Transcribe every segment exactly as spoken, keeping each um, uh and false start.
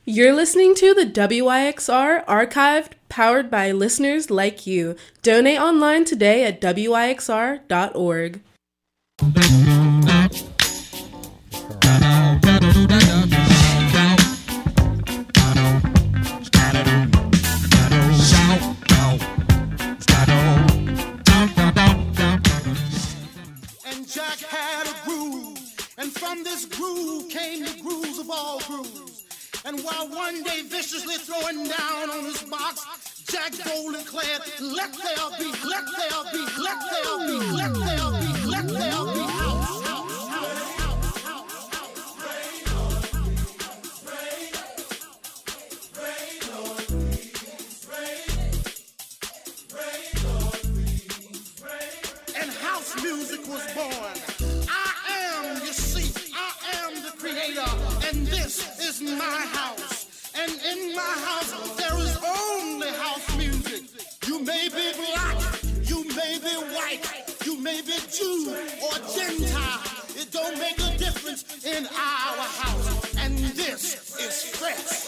You're listening to the W Y X R Archived, powered by listeners like you. Donate online today at W Y X R dot org. And Jack had a groove, and from this groove came the grooves of all grooves. And while one day viciously throwing down on his box, Jack boldly declared, let there be, let there be, let there be, let there be, let there be house, house, house, house, house, house. Rain, Lord, please, rain. Rain, Lord, please, rain. And house music was born. I am, you see, I am the creator, and this is my house. And in my house, there is only house music. You may be black, you may be white, you may be Jew or Gentile. It don't make a difference in our house. And this is fresh.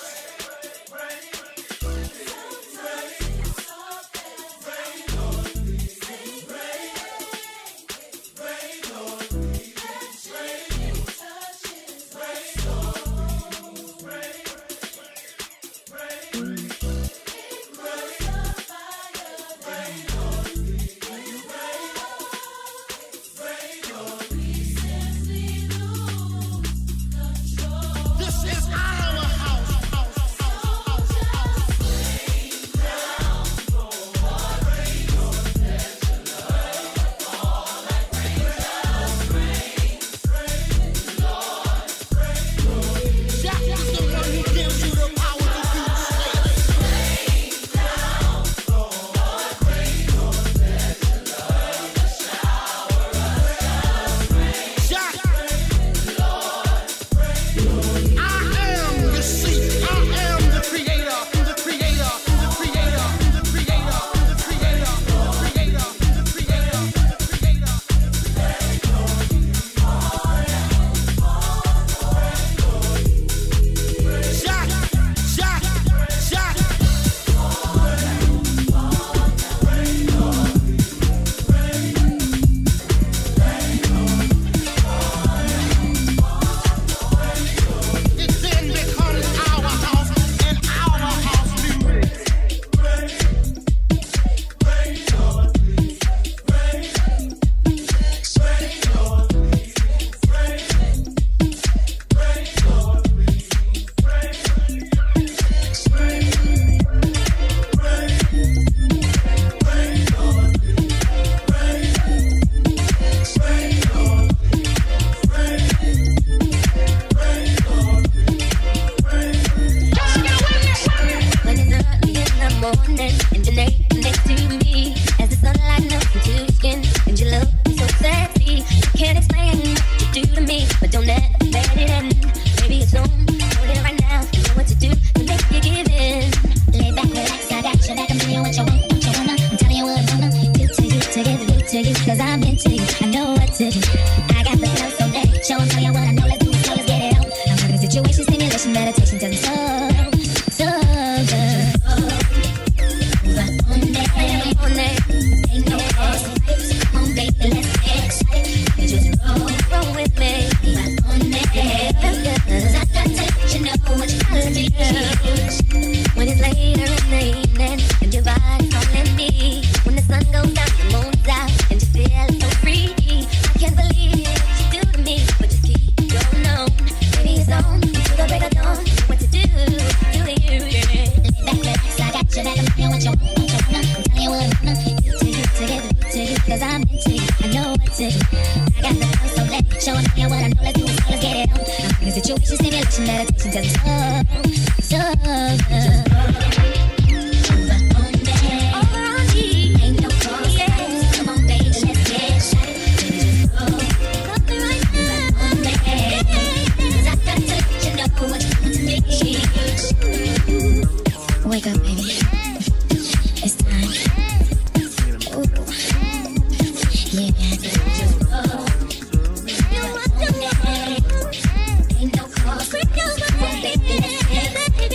Wake up, baby. It's time. Ooh. Yeah.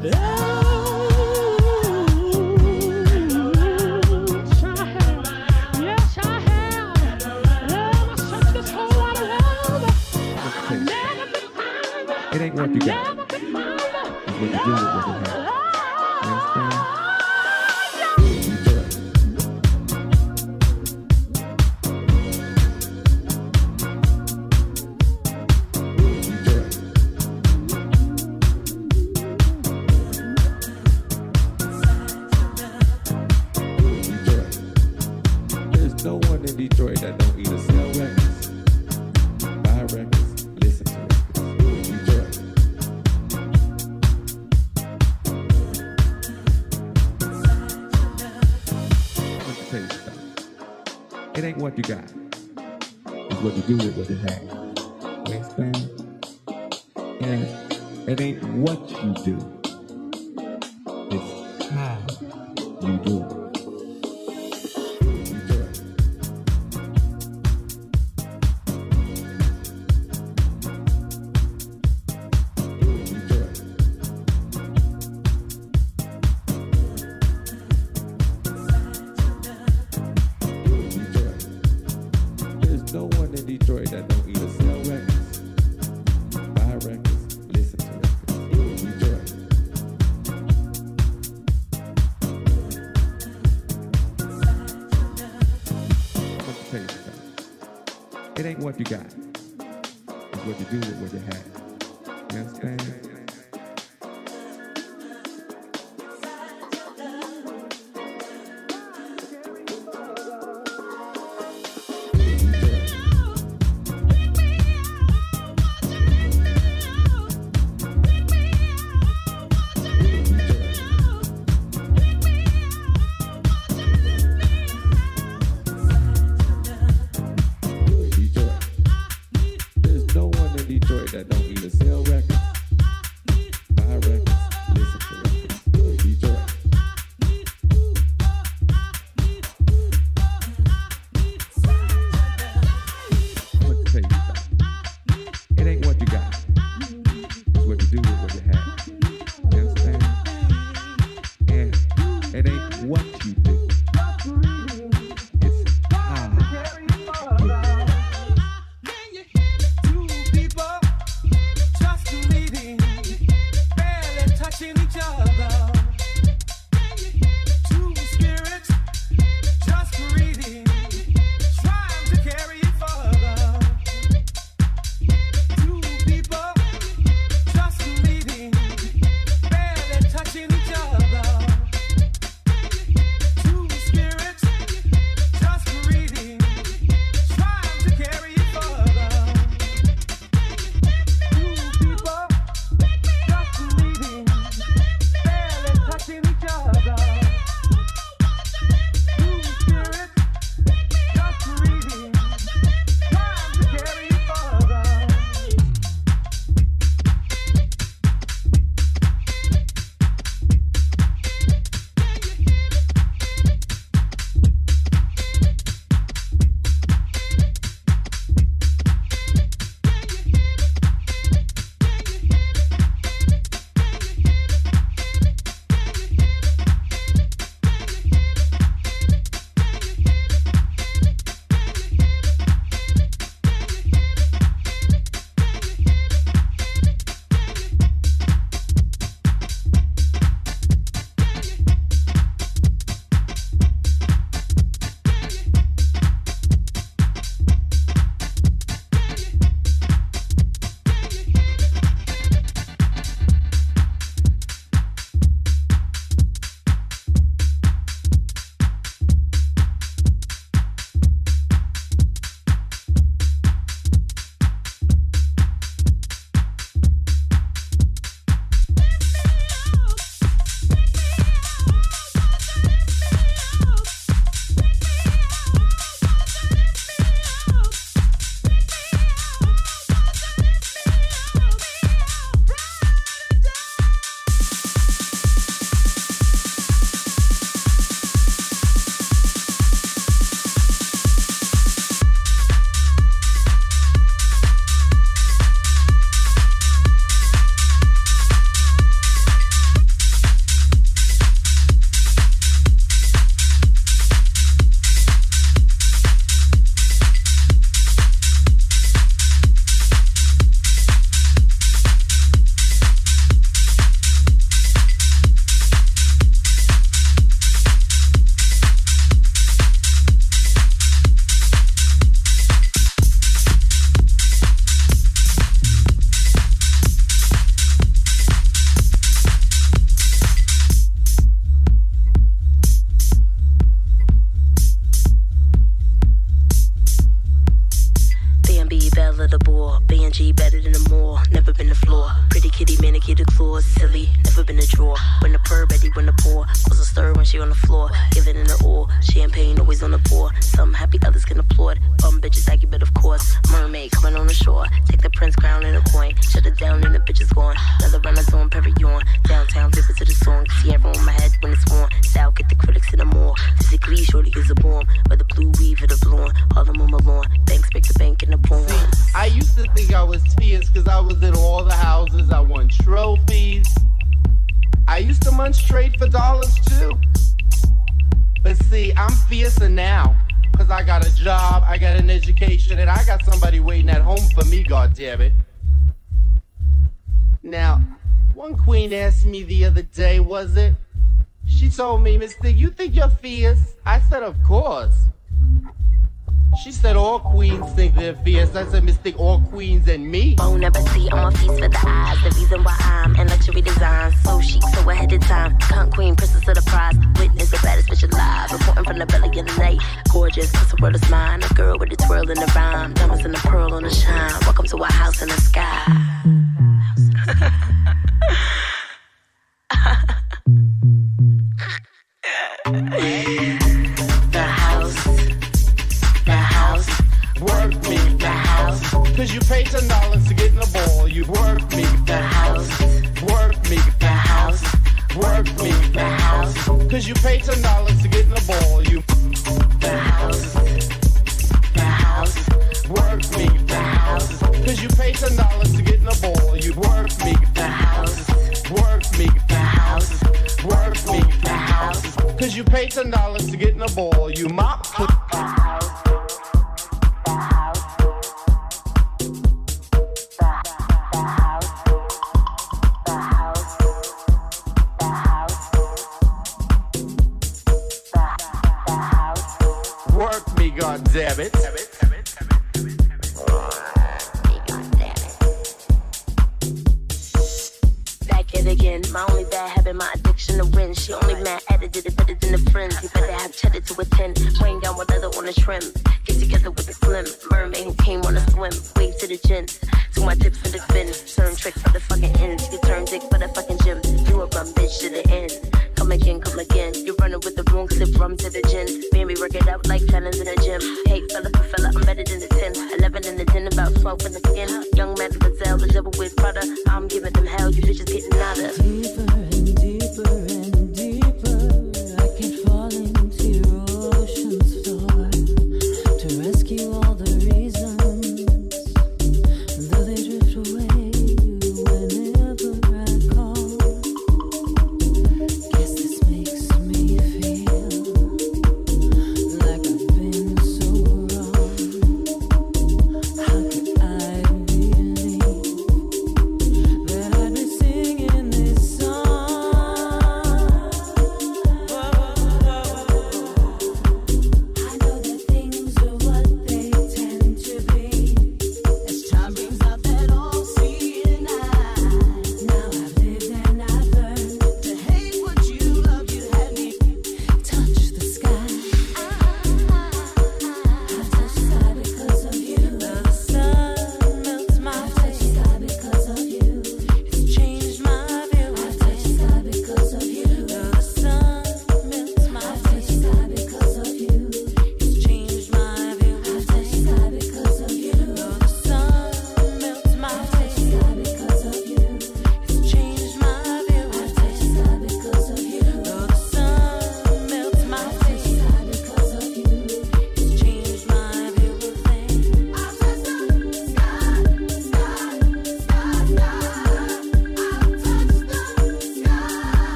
It ain't what you got. It's what you do with what you have. You understand? There's no one in Detroit that don't either sell records, buy records, listen to records. Detroit. Let me tell you something. It ain't what you got. It's what you do with what you have. You understand? And it ain't what you do. It's how you do it. No one in Detroit that don't either sell records, buy records, listen to records. Detroit. Let me tell you something. It ain't what you got. It's what you do with what you have. You understand? Detroit that don't either sell records, buy records, listen to records. Detroit. Let me tell you something. It ain't what you got. It's what you do with what you have. You understand? And it ain't what you do. It's how you do. Each other, two spirits just reading, trying to carry it further. Two people just meeting, barely touching each other. Two spirits just reading, trying to carry it further. Two people just meeting. whip in the drawer. When the purr ready, when the pour. Cause a stir when she on the floor. Giving in the oil. Champagne always on the pour. Some happy, others can applaud. Bum bitches like you, but of course. Mermaid coming on the shore. Take the prince crown and a coin. Shut it down and the bitch is gone. Leather runners on Perry yawn. Downtown visit to the song. See everyone in my head when it's worn. South get the critics in the more. Physically, shorty is a bomb. Whether blue weave or the blonde. All them on my lawn. Banks break the bank in the boom. I used to think I was fierce cause I was in all the houses. I won trophies. I used to munch trade for dollars too. But see, I'm fiercer now. Cause I got a job, I got an education, and I got somebody waiting at home for me, goddammit. Now, one queen asked me the other day, was it? She told me, Mister, you think you're fierce? I said, of course. She said all queens think they're fierce. I said, mistake all queens and me. Oh, never see on my feast for the eyes. The reason why I'm in luxury design. So chic, so ahead of time. Cunt queen, princess of the prize. Witness the baddest bitch alive. Reporting from the belly of the night. Gorgeous, cause the world is mine. A girl with a twirl in the rhyme. Diamonds and a pearl on the shine. Welcome to our house in the sky. The house. The house, work me, the house, cause you paid ten dollars to get in the ball. You work me, the house, work me, the house, work me, the house, cause you paid ten dollars to get in the ball. You, the house, the house, work me, the house, cause you paid ten dollars to get in the ball. You work me, the house, work me, the house, work me, the house, cause you paid ten dollars to get in the ball. You mop, the house. work me, goddammit. Back at again, my only bad habit, my addiction to win. She only mad at it, did it better than the friends. You better have cheddar to attend, weighing down with leather on a trim. Get together with the slim mermaid who came on a swim. Wave to the gents, to my tips in the spin. Certain tricks for the fucking ends. You turn dick for the fucking gym. You a bum bitch to the end. Come again, come again. You're running with the wrong slip rum to the gin. Baby, work it out like talents in the gym. Hey, fella for fella, I'm better than the ten. Eleven in the den, about twelve in the skin. Young man with gazelle, the devil with Prada. I'm giving them hell, you bitches getting nada. Deeper and deeper and deeper, I can fall into your ocean's floor to rescue all the reasons, though they drift away whenever I call. Guess this makes me feel like I've been so wrong. How could I really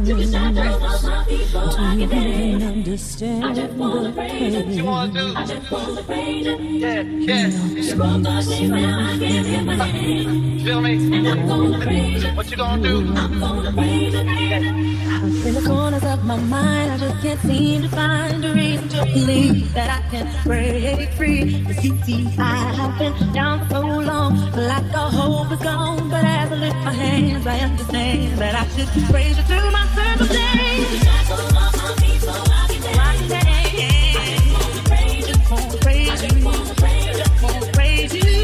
Do you even understand the pain? You want to do? Yeah, yeah. Feel me? What you gonna do? In the corners of my mind, I just can't seem to find a reason to believe that I can break free. Cause you see, I have been down for so long, like all hope is gone. But as I lift my hands, I understand that I should praise you through my circumstance. So I can dance. I just wanna praise you. Just wanna praise you. Just wanna praise you.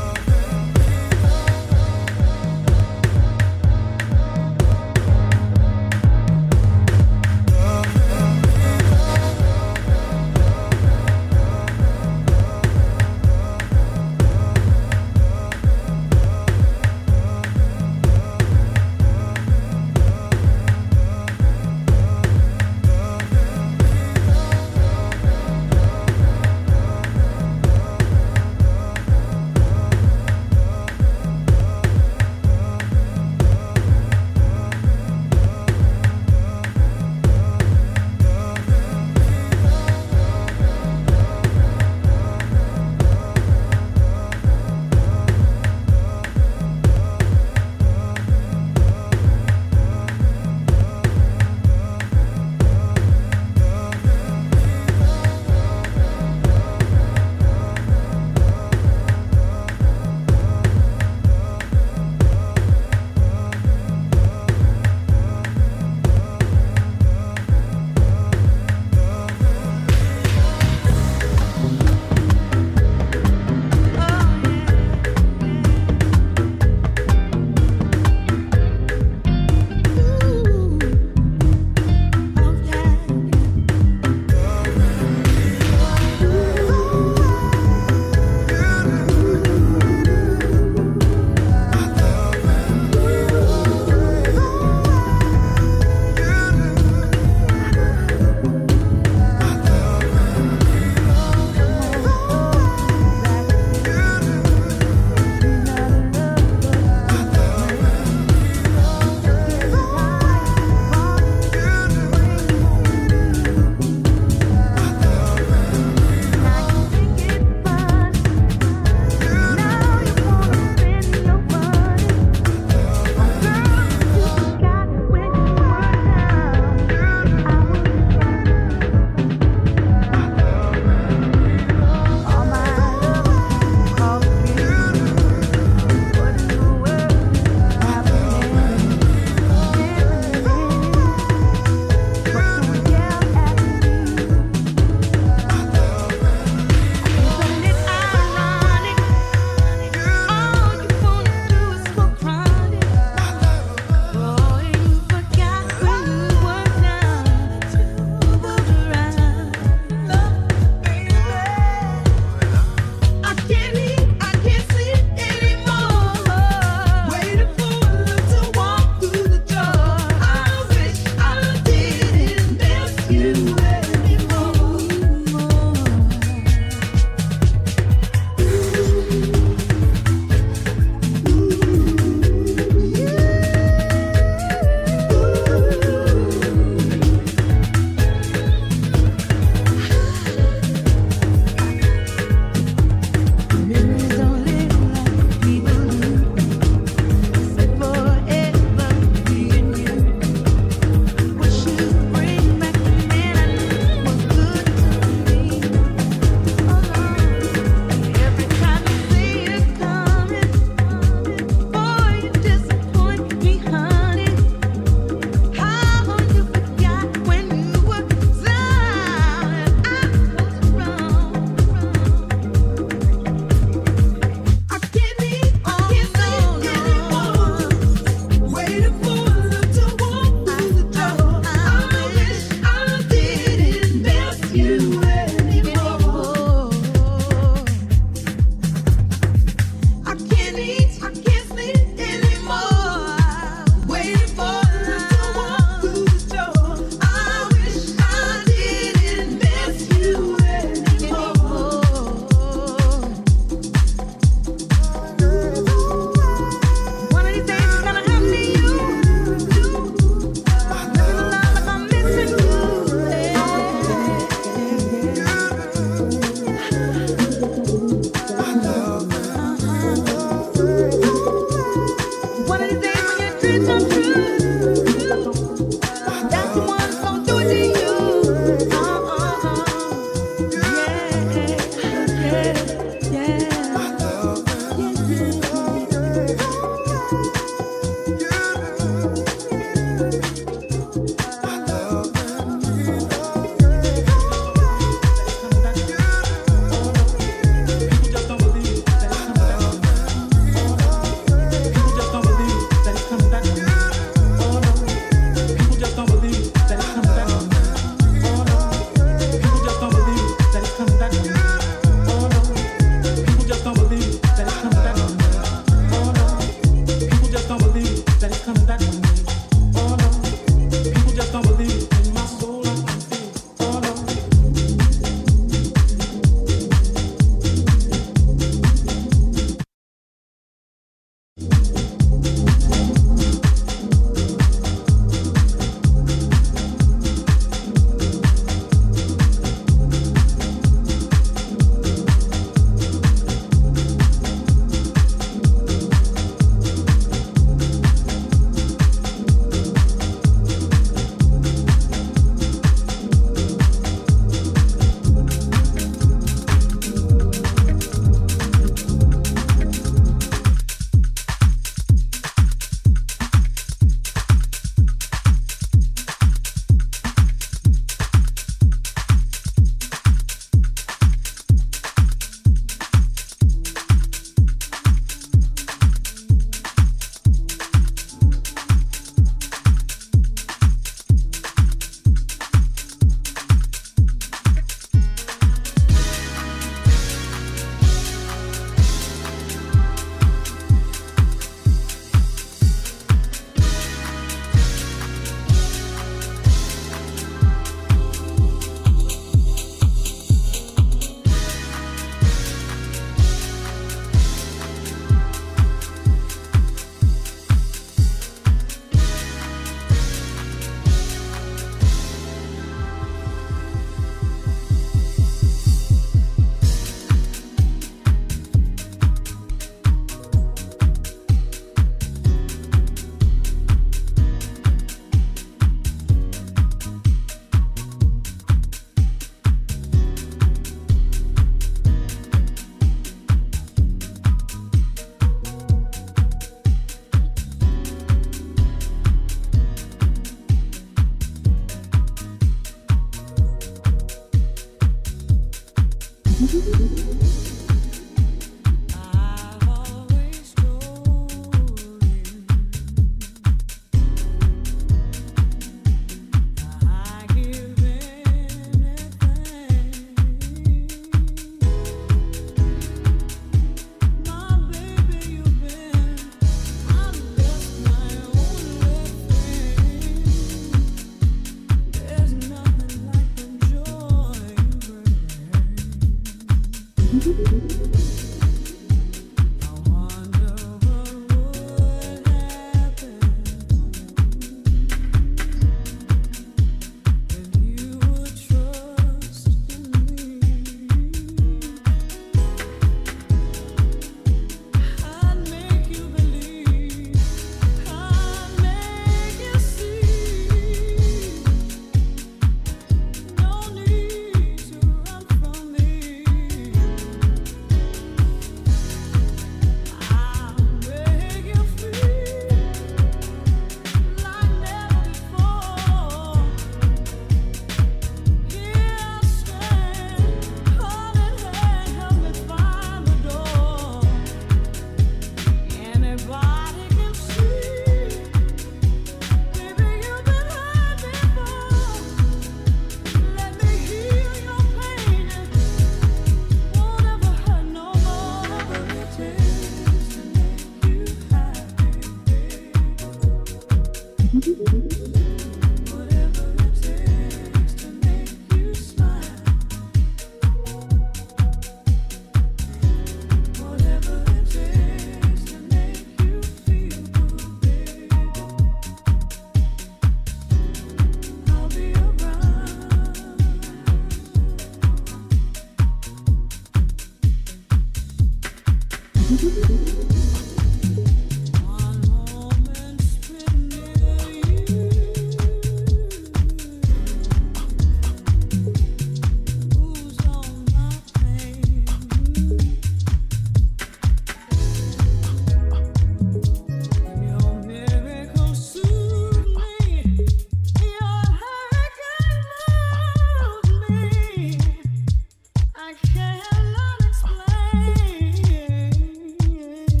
I cannot explain.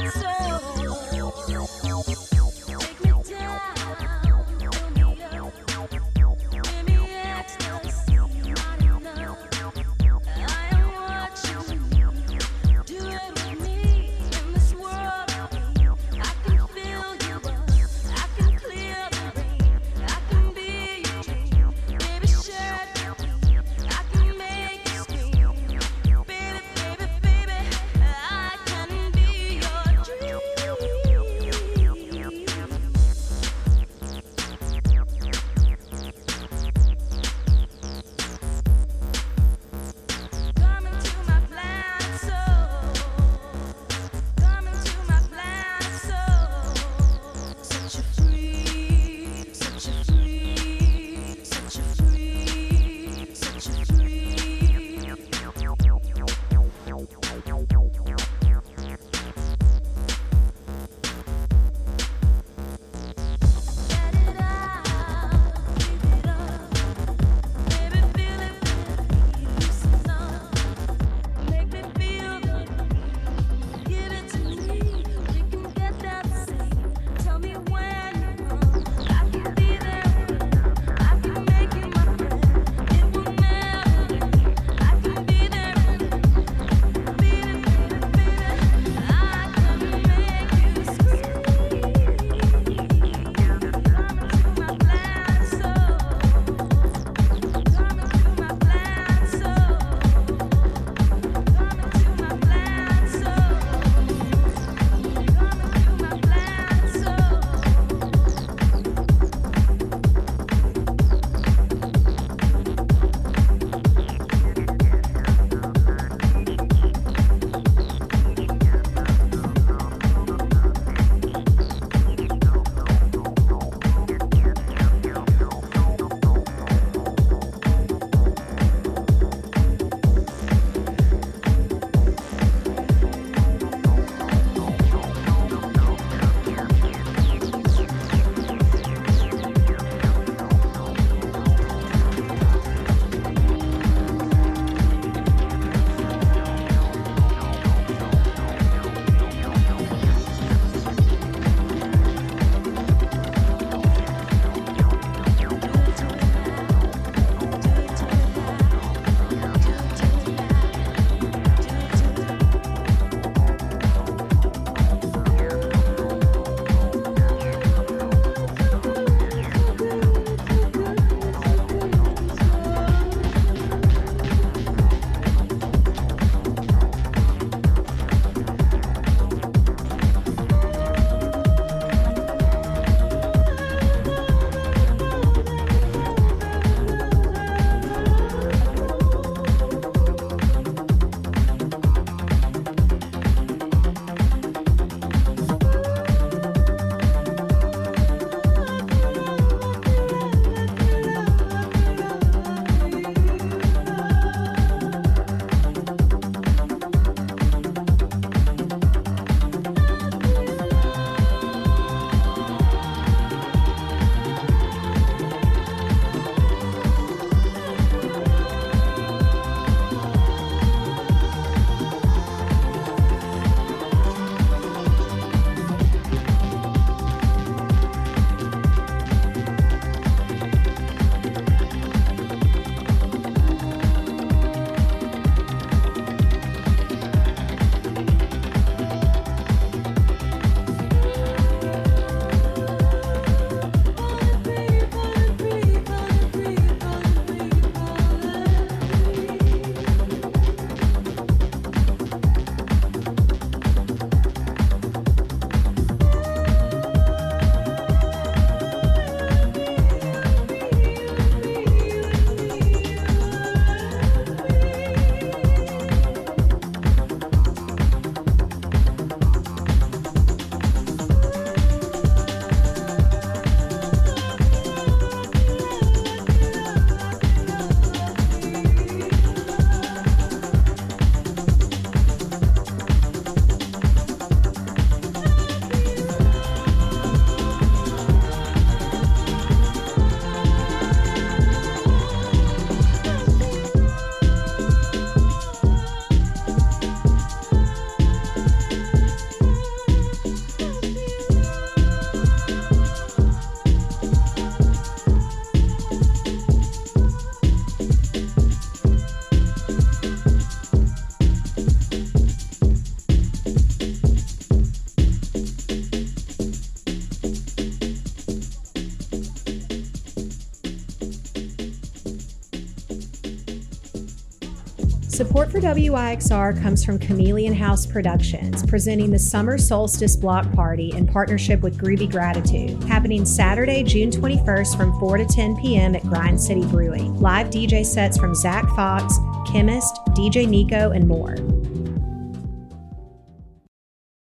Dream. Support for W I X R comes from Chameleon House Productions, presenting the Summer Solstice Block Party in partnership with Groovy Gratitude, happening Saturday, June twenty-first from four to ten p.m. at Grind City Brewing. Live D J sets from Zach Fox, Chemist, D J Nico, and more.